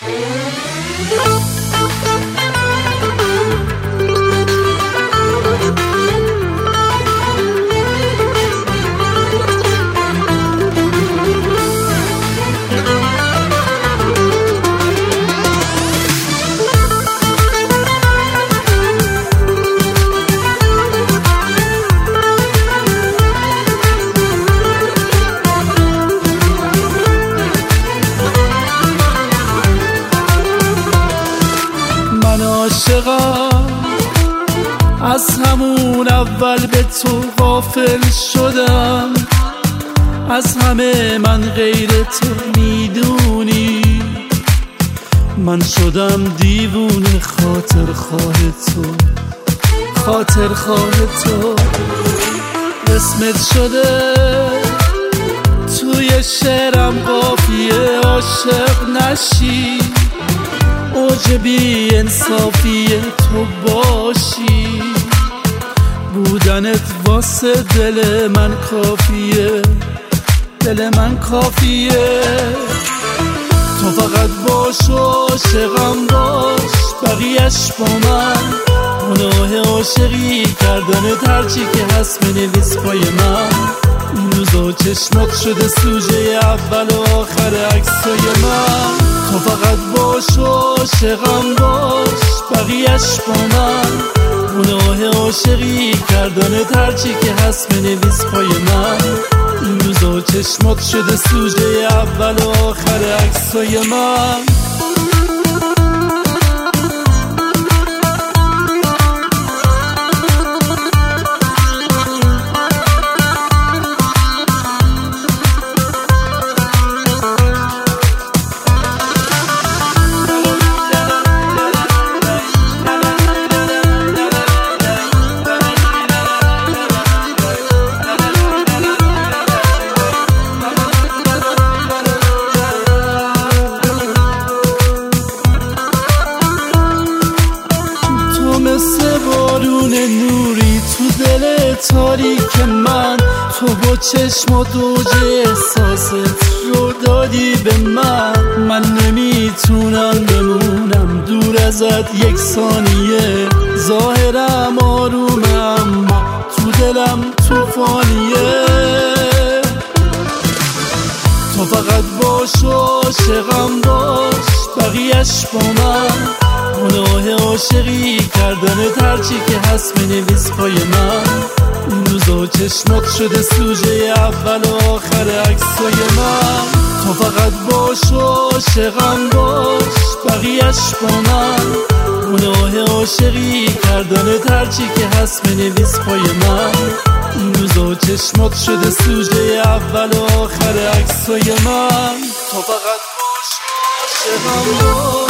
از همون اول به تو غافل شدم، از همه من غیر تو میدونی. من شدم دیوونه خاطر خواه تو، خاطر خواه تو. اسمت شده توی شعرم قافیه عاشق نشی، اوج بی انصافی تو باشی. بودنت واسه دل من کافیه، دل من کافیه. تو فقط باش و عاشقم باش، بقیهش با من. گناه عاشقی کردنت هرچی که هست بنویس پای من. این روزا چشمات شده سوژه اول و آخر عکسای من. تو فقط باش و عاشقم باش، بقیهش با من. گناه عاشقی کردنت هرچی که هست بنویس پای من. این روزا چشمات شده سوژه اول و آخر عکسای من. مثل بارون نوری تو دل تاریک من، تو با چشمات اوج احساست رو دادی به من. من نمیتونم بمونم دور ازت یک ثانیه، ظاهرم آرومه اما تو دلم توفانیه. تو فقط باش و عاشقم باش، بقیهش با من. گناه عاشقی کردنت هرچی که هست بنویس پای من. این روزا چشمات شده سوژه اول و آخر عکسای من. تو فقط باش و عاشقم باش، بقیهش با من. گناه عاشقی کردنت هرچی که هست بنویس پای من. این روزا چشمات شده سوژه اول و آخر عکسای من. تو فقط باش و عاشقم باش.